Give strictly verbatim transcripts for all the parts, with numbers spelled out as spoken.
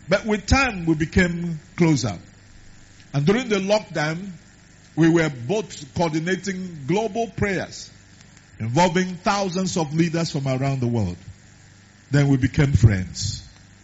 But with time, we became closer. And during the lockdown, we were both coordinating global prayers involving thousands of leaders from around the world. Then we became friends.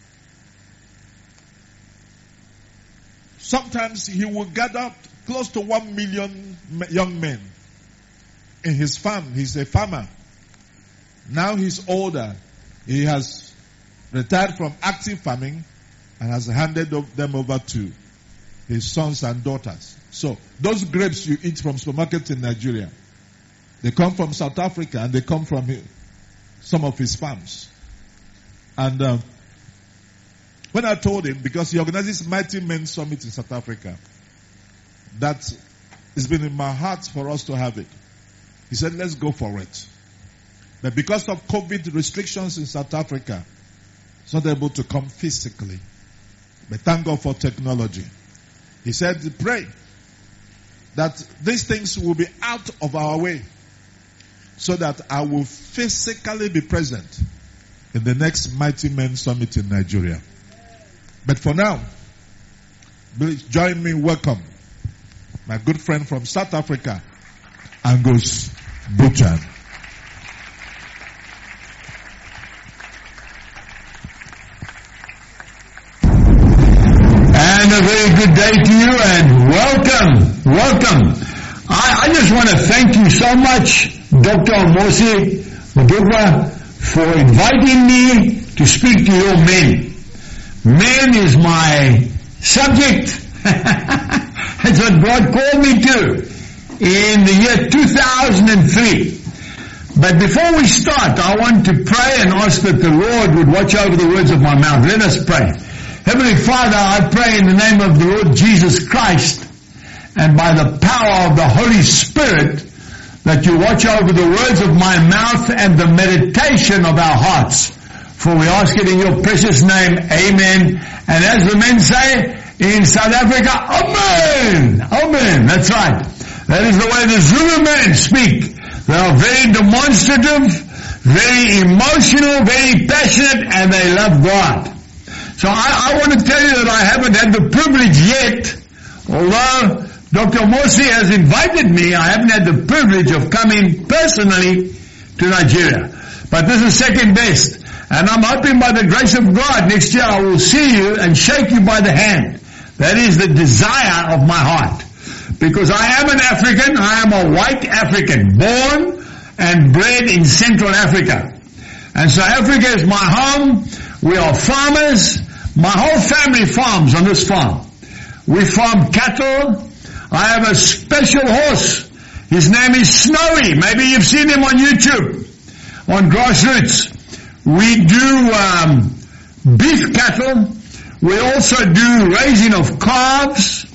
Sometimes he would gather close to one million young men in his farm. He's a farmer. Now he's older. He has retired from active farming and has handed them over to his sons and daughters. So those grapes you eat from supermarkets in Nigeria, they come from South Africa and they come from some of his farms. And uh, when I told him, because he organizes Mighty Men Summit in South Africa, that it's been in my heart for us to have it. He said, let's go for it. But because of COVID restrictions in South Africa, it's not able to come physically. But thank God for technology. He said, pray that these things will be out of our way so that I will physically be present in the next Mighty Men Summit in Nigeria. But for now, please join me, welcome my good friend from South Africa, Angus Buchan. And a very good day to you and welcome, welcome. I, I just want to thank you so much, Doctor Omosi Mudugwa, for inviting me to speak to your men. Men is my subject. That's what God called me to in the year two thousand three. But before we start, I want to pray and ask that the Lord would watch over the words of my mouth. Let us pray. Heavenly Father, I pray in the name of the Lord Jesus Christ and by the power of the Holy Spirit that you watch over the words of my mouth and the meditation of our hearts. For we ask it in your precious name, amen. And as the men say in South Africa, amen, amen. That's right. That is the way the Zulu men speak. They are very demonstrative, very emotional, very passionate, and they love God. So I, I want to tell you that I haven't had the privilege yet, although Doctor Mosi has invited me, I haven't had the privilege of coming personally to Nigeria. But this is second best. And I'm hoping by the grace of God next year I will see you and shake you by the hand. That is the desire of my heart. Because I am an African, I am a white African, born and bred in Central Africa. And so Africa is my home. We are farmers. My whole family farms on this farm. We farm cattle. I have a special horse. His name is Snowy. Maybe you've seen him on YouTube, on Grassroots. We do um, beef cattle. We also do raising of calves.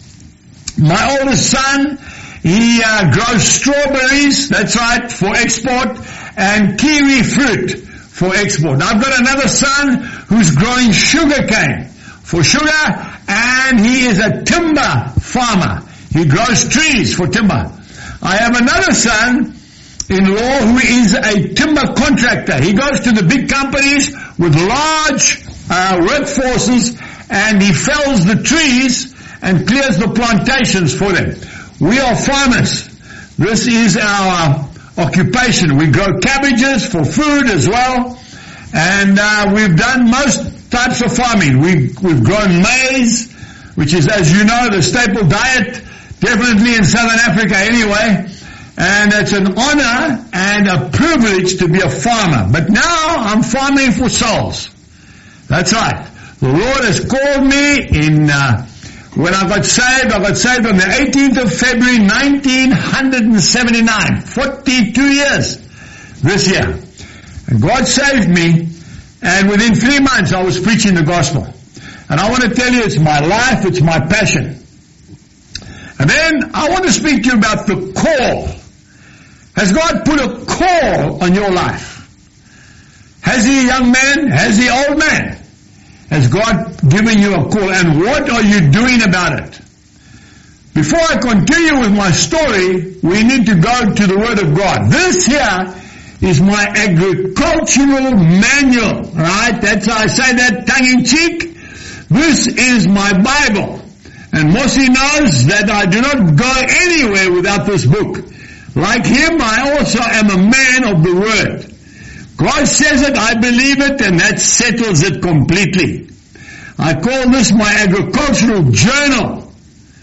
My oldest son, he uh, grows strawberries, that's right, for export, and kiwi fruit for export. Now, I've got another son who's growing sugar cane for sugar, and he is a timber farmer. He grows trees for timber. I have another son-in-law who is a timber contractor. He goes to the big companies with large uh, workforces, and he fells the trees and clears the plantations for them. We are farmers. This is our occupation. We grow cabbages for food as well, and uh, we've done most types of farming. We, we've grown maize, which is, as you know, the staple diet, definitely in Southern Africa anyway, and it's an honor and a privilege to be a farmer. But now I'm farming for souls. That's right. The Lord has called me in, uh, when I got saved, I got saved on the eighteenth of February nineteen seventy-nine. forty-two years this year. And God saved me, and within three months I was preaching the gospel. And I want to tell you, it's my life, it's my passion. And then I want to speak to you about the call. Has God put a call on your life? Has He, young man? Has He, old man? Has God given you a call? And what are you doing about it? Before I continue with my story, we need to go to the Word of God. This here is my agricultural manual, right? That's how I say that tongue in cheek. This is my Bible. And Mosi knows that I do not go anywhere without this book. Like him, I also am a man of the Word. God says it, I believe it, and that settles it completely. I call this my agricultural journal.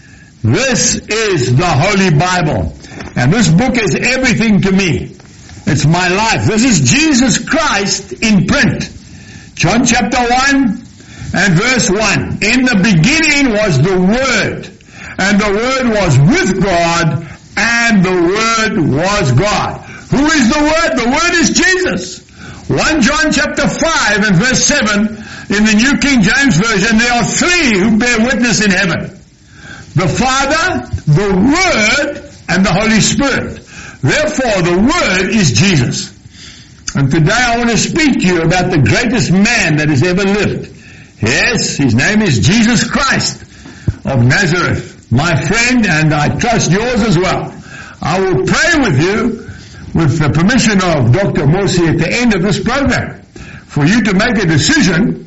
This is the Holy Bible. And this book is everything to me. It's my life. This is Jesus Christ in print. John chapter one and verse one. In the beginning was the Word, and the Word was with God, and the Word was God. Who is the Word? The Word is Jesus. First John chapter five and verse seven in the New King James Version, there are three who bear witness in heaven. The Father, the Word, and the Holy Spirit. Therefore, the Word is Jesus. And today I want to speak to you about the greatest man that has ever lived. Yes, his name is Jesus Christ of Nazareth. My friend, and I trust yours as well. I will pray with you with the permission of Doctor Mosi at the end of this program for you to make a decision,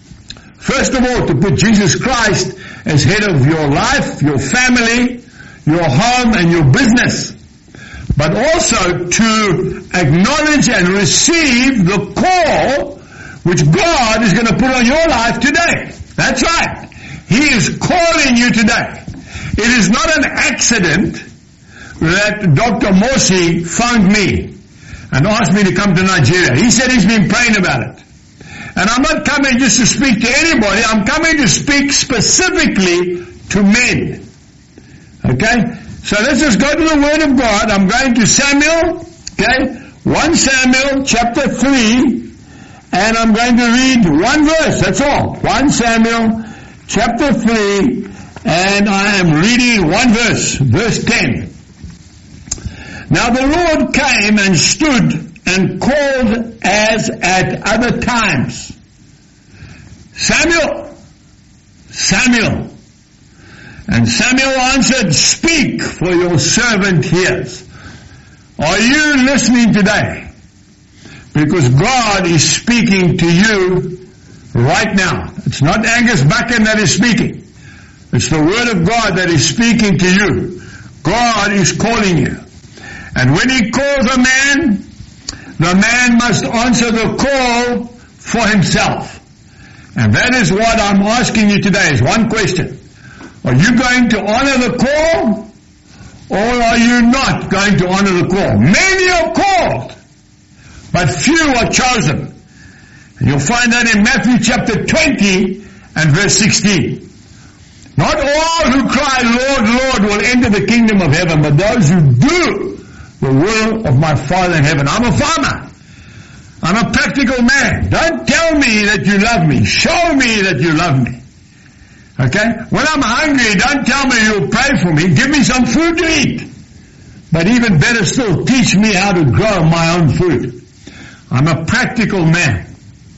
first of all, to put Jesus Christ as head of your life, your family, your home, and your business, but also to acknowledge and receive the call which God is going to put on your life today. That's right. He is calling you today. It is not an accident that Doctor Mosi phoned me and asked me to come to Nigeria. He said he's been praying about it. And I'm not coming just to speak to anybody. I'm coming to speak specifically to men. Okay? So let's just go to the Word of God. I'm going to Samuel, okay? First Samuel chapter three, and I'm going to read one verse, that's all. First Samuel chapter three, and I am reading one verse, verse ten. Now the Lord came and stood and called as at other times, Samuel, Samuel. And Samuel answered, speak, for your servant hears. Are you listening today? Because God is speaking to you right now. It's not Angus Buchan that is speaking. It's the Word of God that is speaking to you. God is calling you. And when He calls a man, the man must answer the call for himself. And that is what I'm asking you today, is one question. Are you going to honor the call, or are you not going to honor the call? Many are called, but few are chosen. And you'll find that in Matthew chapter twenty and verse sixteen. Not all who cry, Lord, Lord, will enter the kingdom of heaven, but those who do the will of my Father in heaven. I'm a farmer. I'm a practical man. Don't tell me that you love me. Show me that you love me. Okay? When I'm hungry, don't tell me you'll pray for me. Give me some food to eat. But even better still, teach me how to grow my own food. I'm a practical man.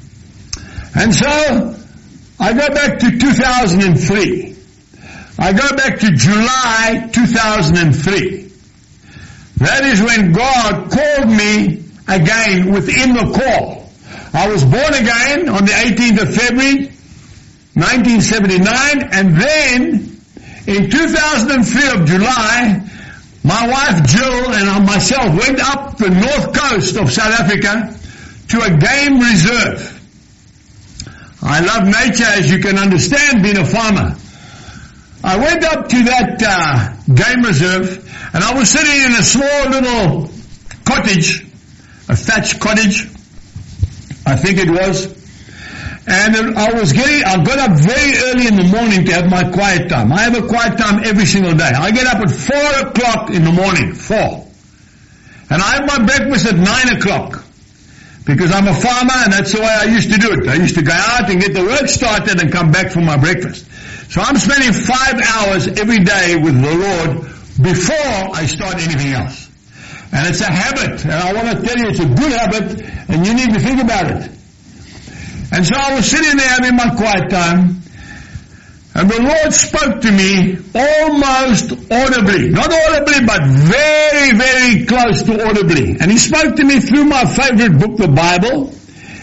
And so, I go back to two thousand three. I go back to July two thousand three. That is when God called me again within the call. I was born again on the eighteenth of February, nineteen seventy-nine, and then in two thousand three of July, my wife Jill and myself went up the north coast of South Africa to a game reserve. I love nature, as you can understand, being a farmer. I went up to that uh, game reserve, and I was sitting in a small little cottage, a thatched cottage, I think it was. And I was getting, I got up very early in the morning to have my quiet time. I have a quiet time every single day. I get up at four o'clock in the morning, four. And I have my breakfast at nine o'clock. Because I'm a farmer and that's the way I used to do it. I used to go out and get the work started and come back for my breakfast. So I'm spending five hours every day with the Lord before I start anything else. And it's a habit. And I want to tell you it's a good habit and you need to think about it. And so I was sitting there having my quiet time, and the Lord spoke to me almost audibly. Not audibly, but very, very close to audibly. And He spoke to me through my favorite book, the Bible,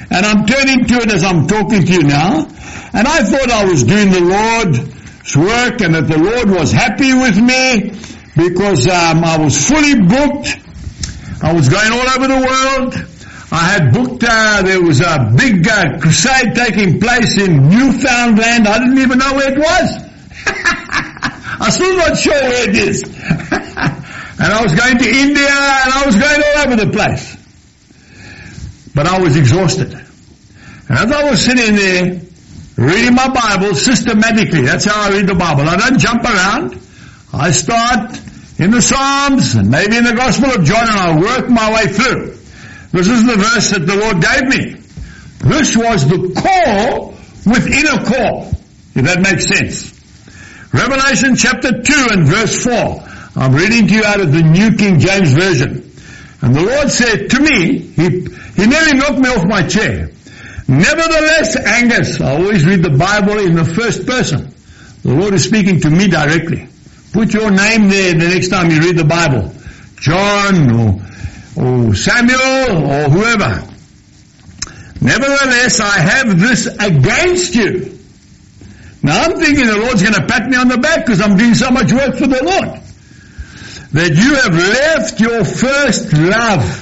And I'm turning to it as I'm talking to you now. And I thought I was doing the Lord's work and that the Lord was happy with me because um, I was fully booked. I was going all over the world. I had booked, uh, there was a big uh, crusade taking place in Newfoundland. I didn't even know where it was. I'm still not sure where it is. And I was going to India and I was going all over the place. But I was exhausted. And as I was sitting there, reading my Bible systematically, that's how I read the Bible. I don't jump around. I start in the Psalms and maybe in the Gospel of John and I work my way through. This is the verse that the Lord gave me. This was the call within a call, if that makes sense. Revelation chapter two and verse four. I'm reading to you out of the New King James Version. And the Lord said to me, He, he nearly knocked me off my chair. Nevertheless, Angus, I always read the Bible in the first person. The Lord is speaking to me directly. Put your name there the next time you read the Bible. John or, or Samuel or whoever. Nevertheless, I have this against you. Now I'm thinking the Lord's going to pat me on the back because I'm doing so much work for the Lord. That you have left your first love.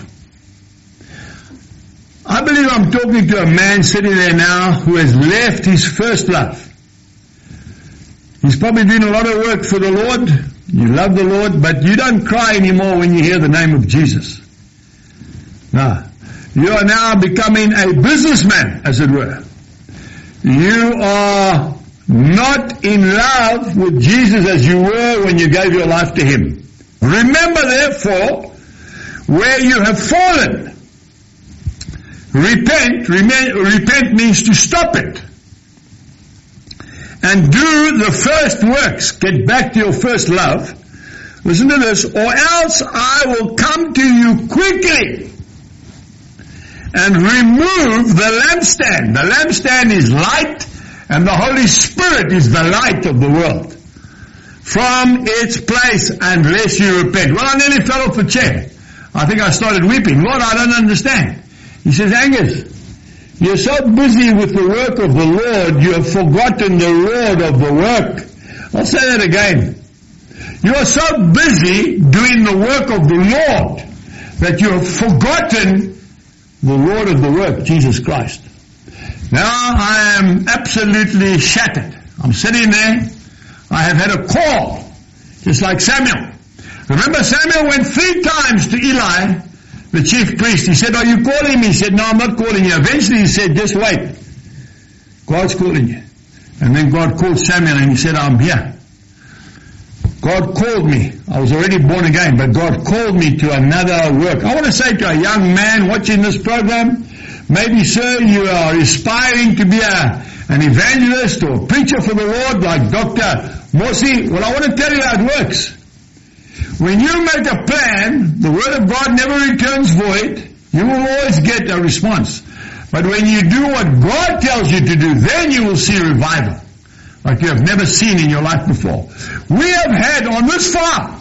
I believe I'm talking to a man sitting there now who has left his first love. He's probably doing a lot of work for the Lord. You love the Lord, but you don't cry anymore when you hear the name of Jesus. No. You are now becoming a businessman, as it were. You are not in love with Jesus as you were when you gave your life to Him. Remember, therefore, where you have fallen. Repent, repent means to stop it. And do the first works. Get back to your first love. Listen to this. Or else I will come to you quickly and remove the lampstand. The lampstand is light and the Holy Spirit is the light of the world. From its place unless you repent. Well, I nearly fell off the chair. I think I started weeping. Lord, I don't understand. He says, Angus, you're so busy with the work of the Lord, you have forgotten the Lord of the work. I'll say that again. You are so busy doing the work of the Lord that you have forgotten the Lord of the work, Jesus Christ. Now I am absolutely shattered. I'm sitting there. I have had a call, just like Samuel. Remember, Samuel went three times to Eli, the chief priest. He said, are you calling me? He said, no, I'm not calling you. Eventually he said, just wait. God's calling you. And then God called Samuel and he said, I'm here. God called me. I was already born again, but God called me to another work. I want to say to a young man watching this program, maybe, sir, you are aspiring to be a, an evangelist or a preacher for the Lord like Doctor Morsi. Well, I want to tell you how it works. When you make a plan, the Word of God never returns void. You will always get a response. But when you do what God tells you to do, then you will see revival like you have never seen in your life before. We have had on this farm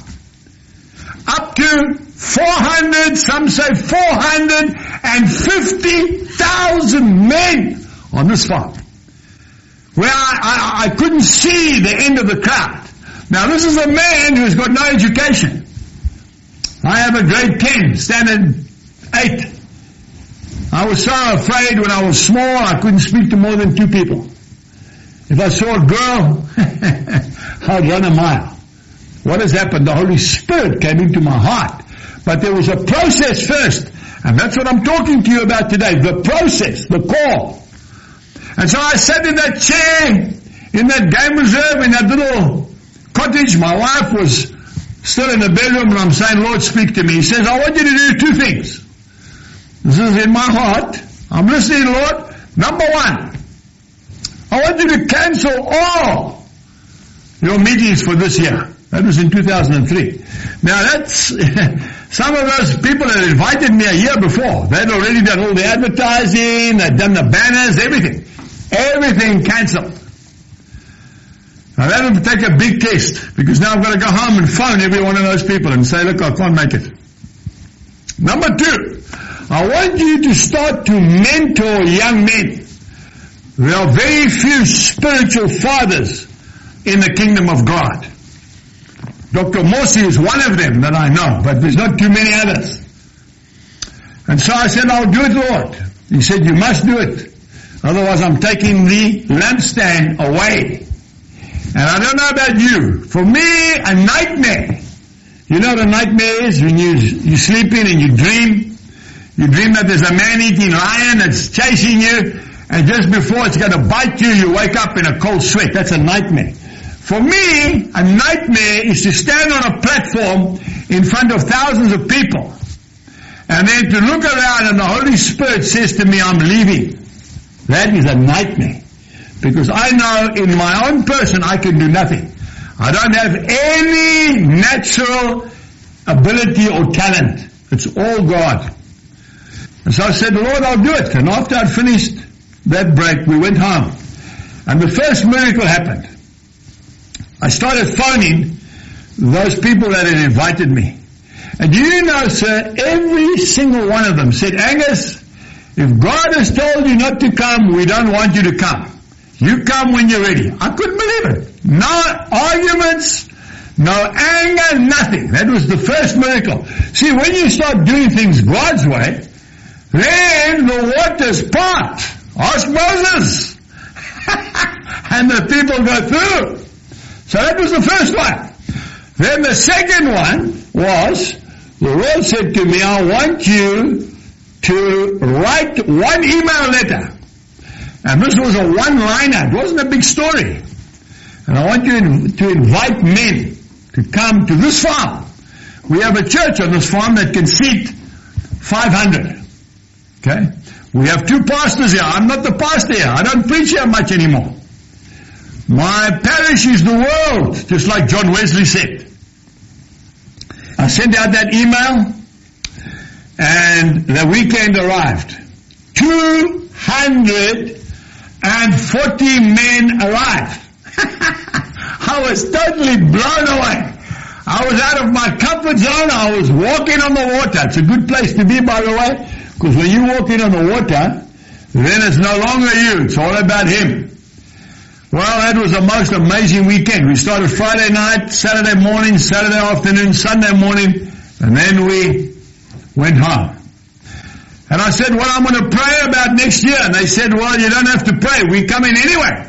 up to four hundred, some say four hundred fifty thousand men on this farm. Where I, I, I couldn't see the end of the crowd. Now this is a man who's got no education. I have a grade ten, standard eight. I was so afraid when I was small I couldn't speak to more than two people. If I saw a girl, I'd run a mile. What has happened? The Holy Spirit came into my heart. But there was a process first. And that's what I'm talking to you about today. The process, the call. And so I sat in that chair, in that game reserve, in that little cottage. My wife was still in the bedroom and I'm saying, Lord, speak to me. He says, I want you to do two things. This is in my heart. I'm listening, Lord. Number one, I want you to cancel all your meetings for this year. That was in two thousand three. Now that's, some of those people had invited me a year before. They'd already done all the advertising, they'd done the banners, everything. Everything cancelled. Now that would take a big test, because now I've got to go home and phone every one of those people and say, look, I can't make it. Number two, I want you to start to mentor young men. There are very few spiritual fathers in the kingdom of God. Doctor Morsi is one of them that I know, but there's not too many others. And so I said, I'll do it, Lord. He said, you must do it. Otherwise I'm taking the lampstand away. And I don't know about you. For me, a nightmare. You know what a nightmare is? When you, you're sleeping and you dream. You dream that there's a man-eating lion that's chasing you. And just before it's going to bite you, you wake up in a cold sweat. That's a nightmare. For me, a nightmare is to stand on a platform in front of thousands of people. And then to look around and the Holy Spirit says to me, I'm leaving. That is a nightmare. Because I know in my own person I can do nothing. I don't have any natural ability or talent. It's all God. And so I said, Lord, I'll do it. And after I'd finished that break, we went home. And the first miracle happened. I started phoning those people that had invited me. And do you know, sir, every single one of them said, Angus, if God has told you not to come, we don't want you to come. You come when you're ready. I couldn't believe it. No arguments, no anger, nothing. That was the first miracle. See, when you start doing things God's way, then the waters part. Ask Moses. And the people go through. So that was the first one. Then the second one was, the Lord said to me, I want you to write one email letter. And this was a one-liner. It wasn't a big story. And I want you to invite men to come to this farm. We have a church on this farm that can seat five hundred. Okay? We have two pastors here. I'm not the pastor here. I don't preach here much anymore. My parish is the world, just like John Wesley said. I sent out that email, and the weekend arrived. two hundred forty men arrived. I was totally blown away. I was out of my comfort zone. I was walking on the water. It's a good place to be, by the way, because when you're walking on the water, then it's no longer you. It's all about Him. Well, that was the most amazing weekend. We started Friday night, Saturday morning, Saturday afternoon, Sunday morning, and then we went home. And I said, well, I'm going to pray about next year. And they said, well, you don't have to pray. We come in anyway.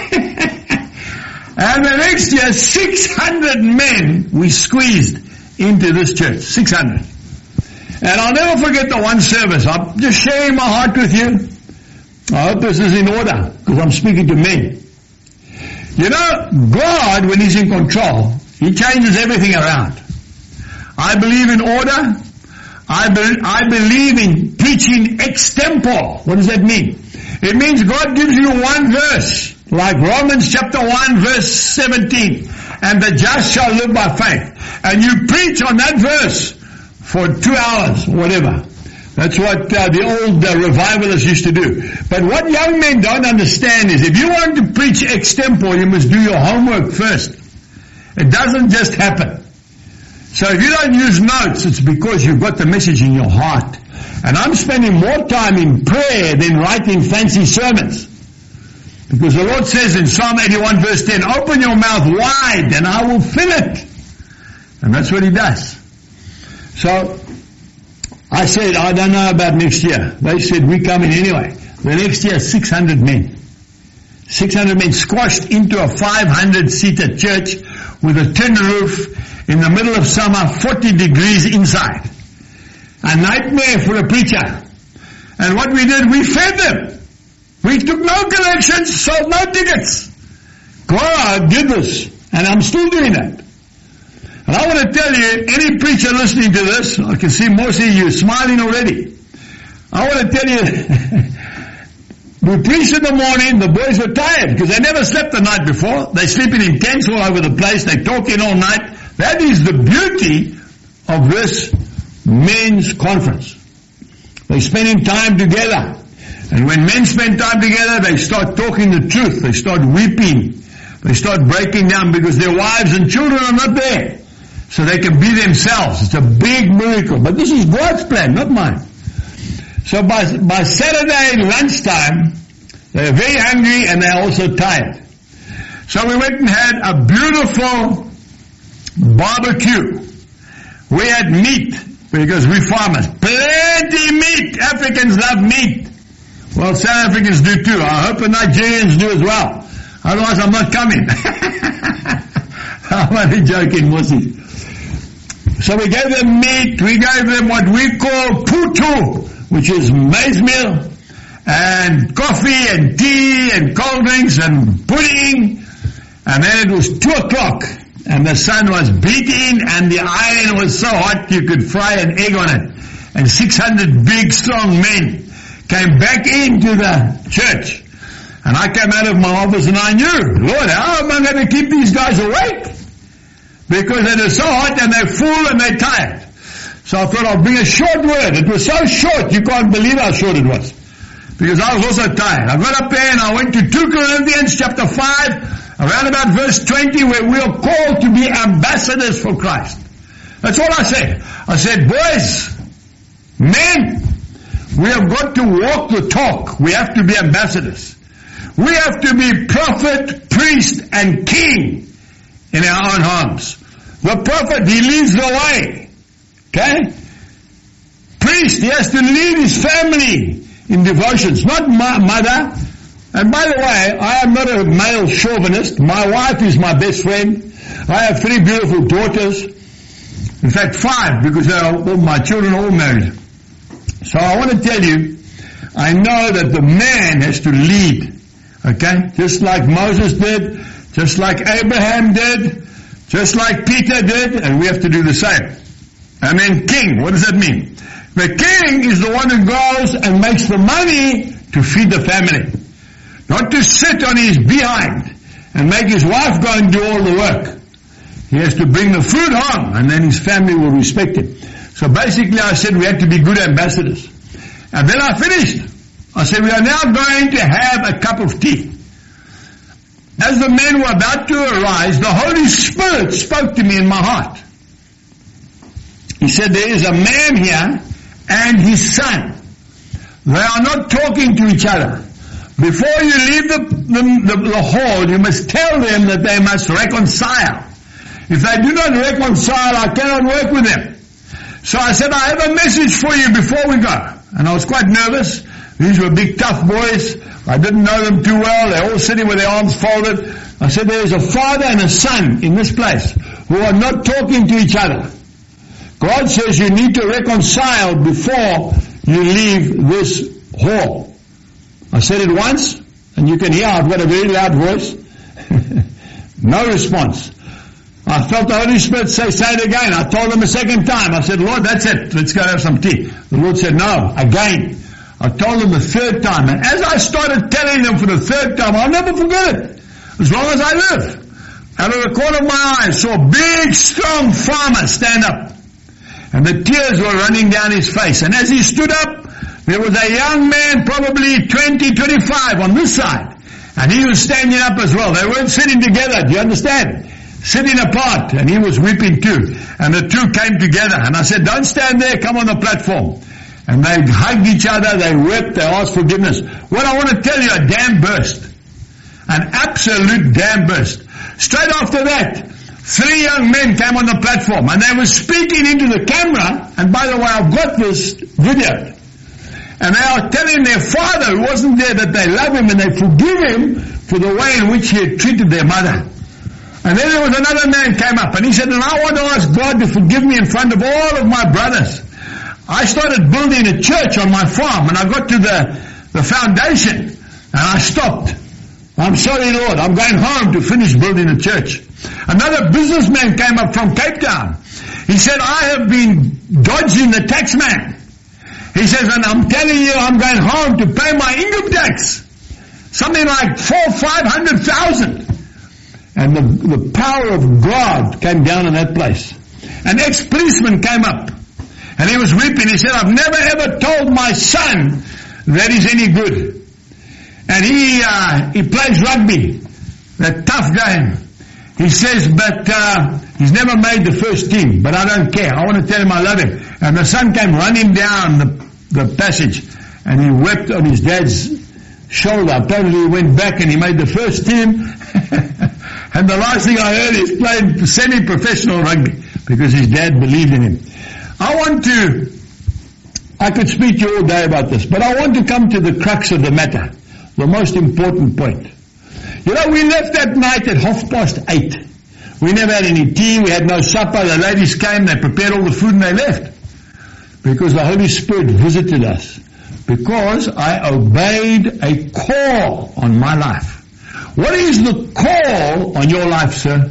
And the next year, six hundred men we squeezed into this church. six hundred. And I'll never forget the one service. I'm just sharing my heart with you. I hope this is in order, because I'm speaking to men. You know, God, when He's in control, He changes everything around. I believe in order. I, be, I believe in preaching extempore. What does that mean? It means God gives you one verse, like Romans chapter one verse seventeen, and the just shall live by faith. And you preach on that verse for two hours, whatever. That's what uh, the old uh, revivalists used to do. But what young men don't understand is if you want to preach extempore, you must do your homework first. It doesn't just happen. So if you don't use notes, it's because you've got the message in your heart. And I'm spending more time in prayer than writing fancy sermons. Because the Lord says in Psalm eighty-one verse ten, open your mouth wide and I will fill it. And that's what He does. So I said, I don't know about next year. They said, we come in anyway. The next year, six hundred men. six hundred men squashed into a five hundred seater church with a tin roof in the middle of summer, forty degrees inside. A nightmare for a preacher. And what we did, we fed them. We took no collections, sold no tickets. God did this. And I'm still doing that. And I want to tell you, any preacher listening to this, I can see most of you smiling already. I want to tell you, we preached in the morning, the boys were tired because they never slept the night before. They're sleeping in tents all over the place. They're talking all night. That is the beauty of this men's conference. They're spending time together. And when men spend time together, they start talking the truth. They start weeping. They start breaking down because their wives and children are not there. So they can be themselves. It's a big miracle. But this is God's plan, not mine. So by, by Saturday lunchtime, they're very hungry and they're also tired. So we went and had a beautiful barbecue. We had meat because we're farmers. Plenty meat. Africans love meat. Well, South Africans do too. I hope the Nigerians do as well. Otherwise I'm not coming. I'm only joking, Mosi. So we gave them meat. We gave them what we call putu, which is maize meal, and coffee and tea and cold drinks and pudding. And then it was two o'clock and the sun was beating and the iron was so hot you could fry an egg on it. And six hundred big strong men came back into the church. And I came out of my office and I knew, Lord, how am I going to keep these guys awake? Because it is so hot and they're full and they're tired. So I thought I'll bring a short word. It was so short you can't believe how short it was. Because I was also tired. I got up there and I went to two Corinthians chapter five, around about verse twenty, where we are called to be ambassadors for Christ. That's all I said. I said, boys, men, we have got to walk the talk. We have to be ambassadors. We have to be prophet, priest, and king in our own homes. The prophet, he leads the way. Okay? Priest, he has to lead his family in devotions, not my mother. And by the way, I am not a male chauvinist. My wife is my best friend. I have three beautiful daughters. In fact, five, because they are all, my children are all married. So I want to tell you, I know that the man has to lead. Okay? Just like Moses did, just like Abraham did, just like Peter did, and we have to do the same. And then king, what does that mean? The king is the one who goes and makes the money to feed the family. Not to sit on his behind and make his wife go and do all the work. He has to bring the food home and then his family will respect him. So basically I said we had to be good ambassadors. And then I finished. I said we are now going to have a cup of tea. As the men were about to arise, the Holy Spirit spoke to me in my heart. He said, there is a man here and his son. They are not talking to each other. Before you leave the, the, the, the hall, you must tell them that they must reconcile. If they do not reconcile, I cannot work with them. So I said, I have a message for you before we go. And I was quite nervous. These were big, tough boys. I didn't know them too well. They're all sitting with their arms folded. I said, there is a father and a son in this place who are not talking to each other. God says you need to reconcile before you leave this hall. I said it once, and you can hear I've got a very loud voice. No response. I felt the Holy Spirit say, say it again. I told him a second time. I said, Lord, that's it. Let's go have some tea. The Lord said, no, again. I told them the third time. And as I started telling them for the third time, I'll never forget it. As long as I live. Out of the corner of my eye, I saw a big, strong farmer stand up. And the tears were running down his face. And as he stood up, there was a young man, probably twenty, twenty-five on this side. And he was standing up as well. They weren't sitting together. Do you understand? Sitting apart. And he was weeping too. And the two came together. And I said, don't stand there. Come on the platform. And they hugged each other. They wept. They asked forgiveness. Well, I want to tell you, a dam burst. An absolute dam burst. Straight after that, three young men came on the platform. And they were speaking into the camera. And by the way, I've got this video. And they are telling their father, who wasn't there, that they love him and they forgive him for the way in which he had treated their mother. And then there was another man came up and he said, and I want to ask God to forgive me in front of all of my brothers. I started building a church on my farm and I got to the, the foundation and I stopped. I'm sorry, Lord, I'm going home to finish building a church. Another businessman came up from Cape Town. He said, I have been dodging the tax man. He says, and I'm telling you, I'm going home to pay my income tax. Something like four, five hundred thousand. And the, the power of God came down in that place. An ex-policeman came up. And he was weeping. He said, I've never ever told my son that he's any good. And he, uh, he plays rugby. That tough game. He says, but, uh, he's never made the first team. But I don't care. I want to tell him I love him. And the son came running down the the passage, and he wept on his dad's shoulder. Apparently he went back and he made the first team. And the last thing I heard is playing semi-professional rugby because his dad believed in him. I want to, I could speak to you all day about this, but I want to come to the crux of the matter, the most important point. You know, we left that night at half past eight. We never had any tea, we had no supper, the ladies came, they prepared all the food and they left. Because the Holy Spirit visited us. Because I obeyed a call on my life. What is the call on your life, sir?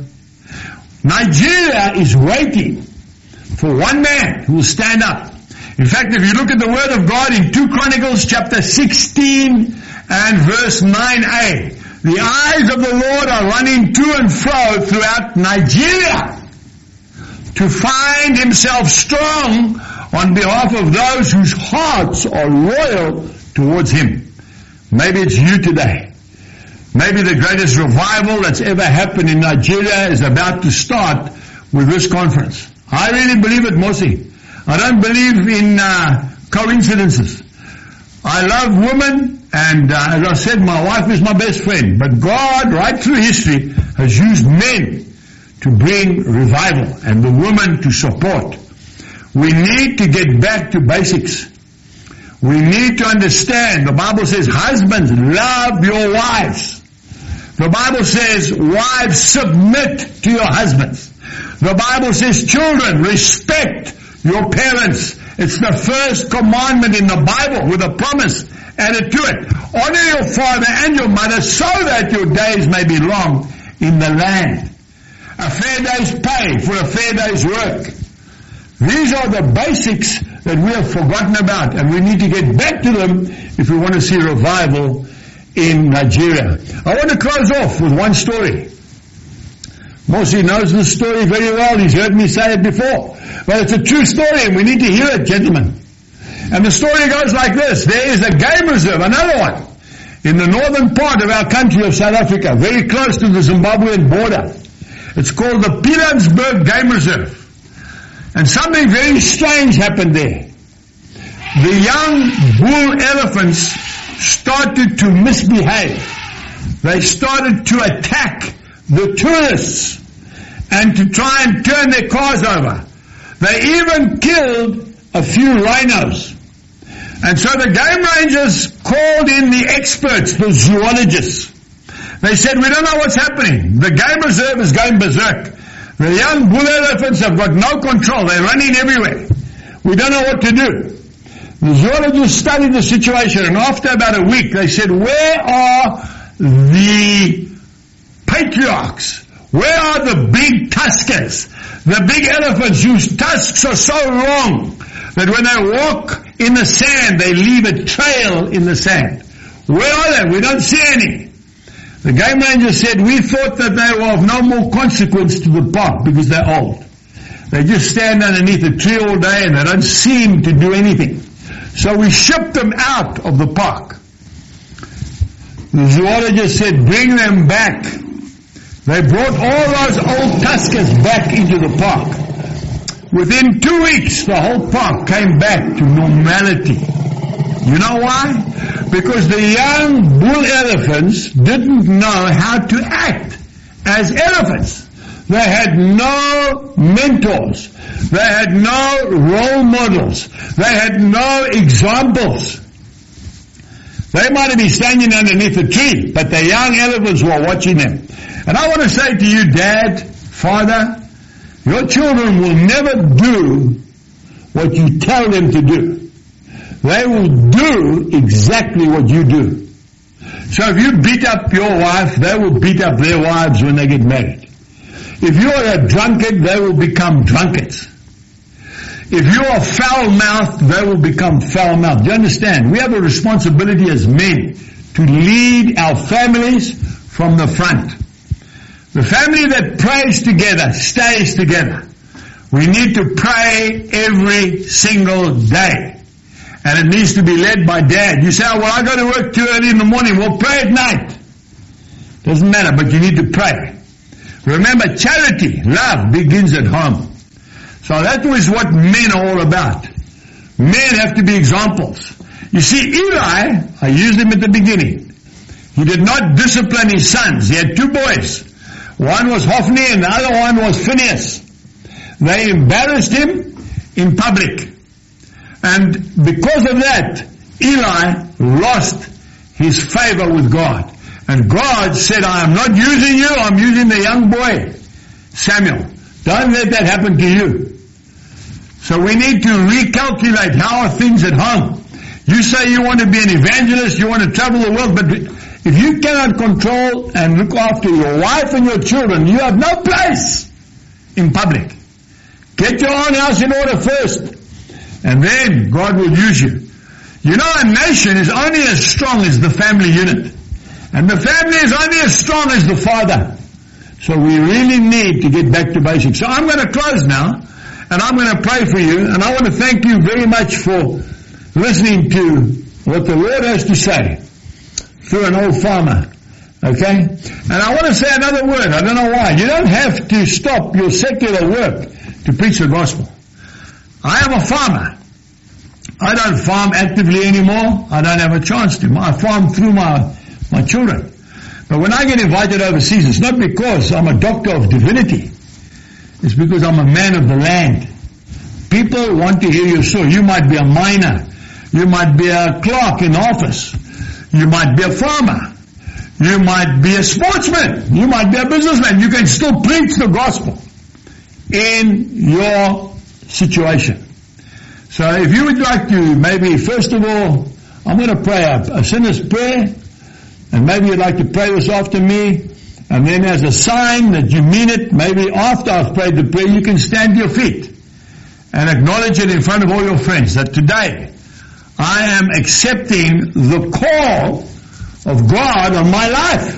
Nigeria is waiting for one man who will stand up. In fact, if you look at the Word of God in Second Chronicles chapter sixteen and verse nine a, the eyes of the Lord are running to and fro throughout Nigeria to find himself strong on behalf of those whose hearts are loyal towards him. Maybe it's you today. Maybe the greatest revival that's ever happened in Nigeria is about to start with this conference. I really believe it, Mosi. I don't believe in uh, coincidences. I love women, and uh, as I said, my wife is my best friend. But God, right through history, has used men to bring revival and the women to support. We need to get back to basics. We need to understand. The Bible says, husbands, love your wives. The Bible says, wives, submit to your husbands. The Bible says, children, respect your parents. It's the first commandment in the Bible with a promise added to it. Honor your father and your mother so that your days may be long in the land. A fair day's pay for a fair day's work. These are the basics that we have forgotten about, and we need to get back to them if we want to see revival in Nigeria. I want to close off with one story. Mosi knows this story very well. He's heard me say it before. But it's a true story, and we need to hear it, gentlemen. And the story goes like this. There is a game reserve, another one, in the northern part of our country of South Africa, very close to the Zimbabwean border. It's called the Pilanesberg Game Reserve. And something very strange happened there. The young bull elephants started to misbehave. They started to attack the tourists and to try and turn their cars over. They even killed a few rhinos. And so the game rangers called in the experts, the zoologists. They said, we don't know what's happening. The game reserve is going berserk. The young bull elephants have got no control. They're running everywhere. We don't know what to do. The zoologists studied the situation, and after about a week they said, where are the patriarchs? Where are the big tuskers? The big elephants whose tusks are so long that when they walk in the sand, they leave a trail in the sand. Where are they? We don't see any. The game ranger said, we thought that they were of no more consequence to the park because they're old. They just stand underneath a tree all day and they don't seem to do anything. So we shipped them out of the park. The zoologist said, bring them back. They brought all those old tuskers back into the park. Within two weeks, the whole park came back to normality. You know why? Because the young bull elephants didn't know how to act as elephants. They had no mentors. They had no role models. They had no examples. They might have been standing underneath a tree, but the young elephants were watching them. And I want to say to you, Dad, Father, your children will never do what you tell them to do. They will do exactly what you do. So if you beat up your wife, they will beat up their wives when they get married. If you are a drunkard, they will become drunkards. If you are foul-mouthed, they will become foul-mouthed. Do you understand? We have a responsibility as men to lead our families from the front. The family that prays together stays together. We need to pray every single day. And it needs to be led by Dad. You say, oh, well, I go to work too early in the morning. Well, pray at night. Doesn't matter, but you need to pray. Remember, charity, love begins at home. So that was what men are all about. Men have to be examples. You see, Eli, I used him at the beginning. He did not discipline his sons. He had two boys. One was Hophni and the other one was Phinehas. They embarrassed him in public. And because of that, Eli lost his favor with God. And God said, I am not using you, I'm using the young boy, Samuel. Don't let that happen to you. So we need to recalculate how are things at home. You say you want to be an evangelist, you want to travel the world, but if you cannot control and look after your wife and your children, you have no place in public. Get your own house in order first, and then God will use you. You know, a nation is only as strong as the family unit. And the family is only as strong as the father. So we really need to get back to basics. So I'm going to close now, and I'm going to pray for you, and I want to thank you very much for listening to what the Lord has to say through an old farmer. Okay? And I want to say another word. I don't know why. You don't have to stop your secular work to preach the gospel. I am a farmer. I don't farm actively anymore. I don't have a chance to. I farm through my, my children. But when I get invited overseas, it's not because I'm a doctor of divinity. It's because I'm a man of the land. People want to hear your story. You might be a miner. You might be a clerk in office. You might be a farmer. You might be a sportsman. You might be a businessman. You can still preach the gospel in your situation. So if you would like to, maybe first of all, I'm going to pray a, a sinner's prayer, and maybe you'd like to pray this after me, and then as a sign that you mean it, maybe after I've prayed the prayer, you can stand to your feet and acknowledge it in front of all your friends that today I am accepting the call of God on my life.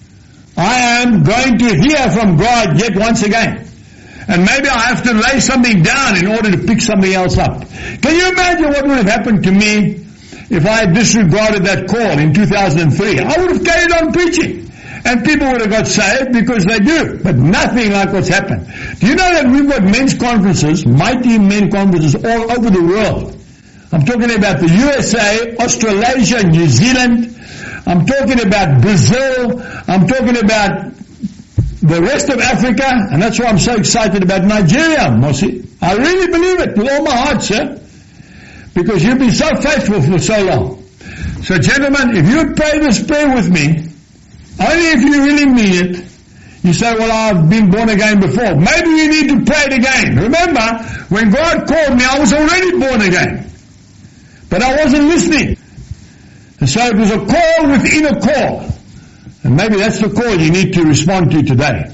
I am going to hear from God yet once again. And maybe I have to lay something down in order to pick something else up. Can you imagine what would have happened to me if I had disregarded that call in two thousand three? I would have carried on preaching. And people would have got saved because they do. But nothing like what's happened. Do you know that we've got men's conferences, mighty men conferences all over the world? I'm talking about the U S A, Australasia, New Zealand. I'm talking about Brazil. I'm talking about the rest of Africa, and that's why I'm so excited about Nigeria, Mosi. I really believe it with all my heart, sir, because you've been so faithful for so long. So, gentlemen, if you would pray this prayer with me, only if you really mean it. You say, well, I've been born again before. Maybe you need to pray it again. Remember, when God called me, I was already born again, but I wasn't listening. And so it was a call within a call. And maybe that's the call you need to respond to today.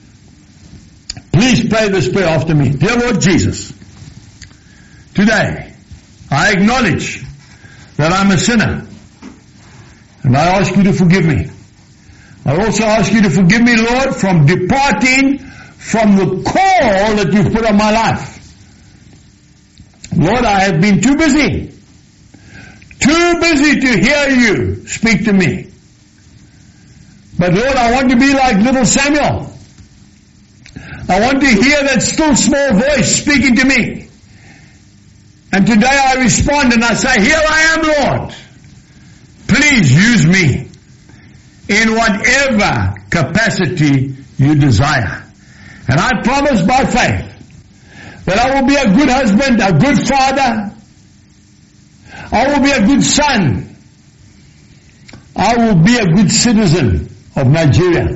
Please pray this prayer after me. Dear Lord Jesus, today I acknowledge that I'm a sinner, and I ask you to forgive me. I also ask you to forgive me, Lord, from departing from the call that you've put on my life. Lord, I have been too busy, too busy to hear you speak to me. But Lord, I want to be like little Samuel. I want to hear that still small voice speaking to me. And today I respond and I say, here I am, Lord. Please use me in whatever capacity you desire. And I promise by faith that I will be a good husband, a good father. I will be a good son. I will be a good citizen of Nigeria.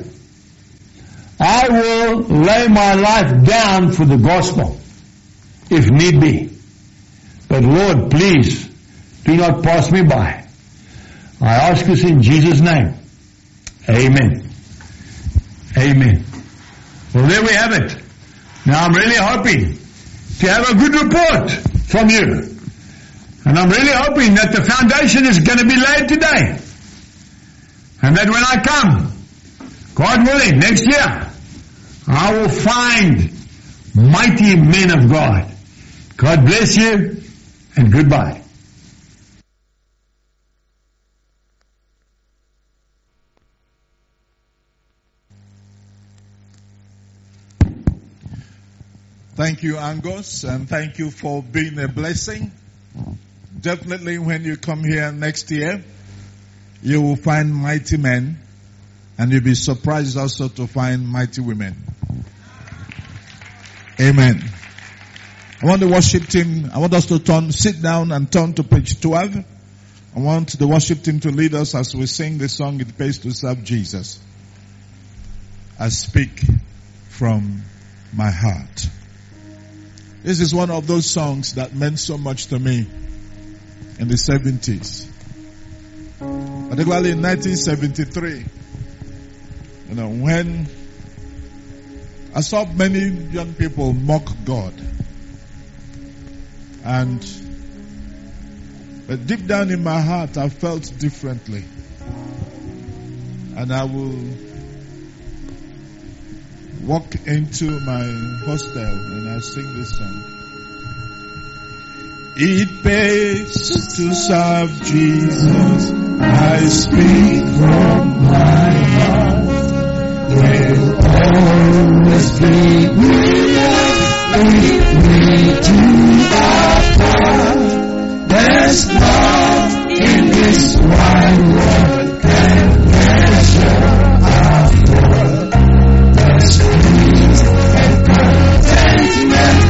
I will lay my life down for the gospel, if need be. But Lord, please, do not pass me by. I ask this in Jesus' name. Amen. Amen. Well, there we have it. Now I'm really hoping to have a good report from you. And I'm really hoping that the foundation is going to be laid today. And that when I come, God willing, next year, I will find mighty men of God. God bless you, and goodbye. Thank you, Angus, and thank you for being a blessing Definitely when you come here next year, you will find mighty men, and you'll be surprised also to find mighty women. Amen. I want the worship team, I want us to turn, sit down and turn to page twelve. I want the worship team to lead us as we sing the song, It Pays to Serve Jesus. I speak from my heart. This is one of those songs that meant so much to me in the seventies. Particularly in nineteen seventy-three. You know, when I saw many young people mock God. And but deep down in my heart, I felt differently. And I will walk into my hostel and I sing this song. It pays to serve Jesus. I speak from my heart. Will always be with me to our path. There's love in this wide world can measure our world. There's peace and contentment.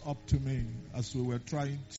up to me as we were trying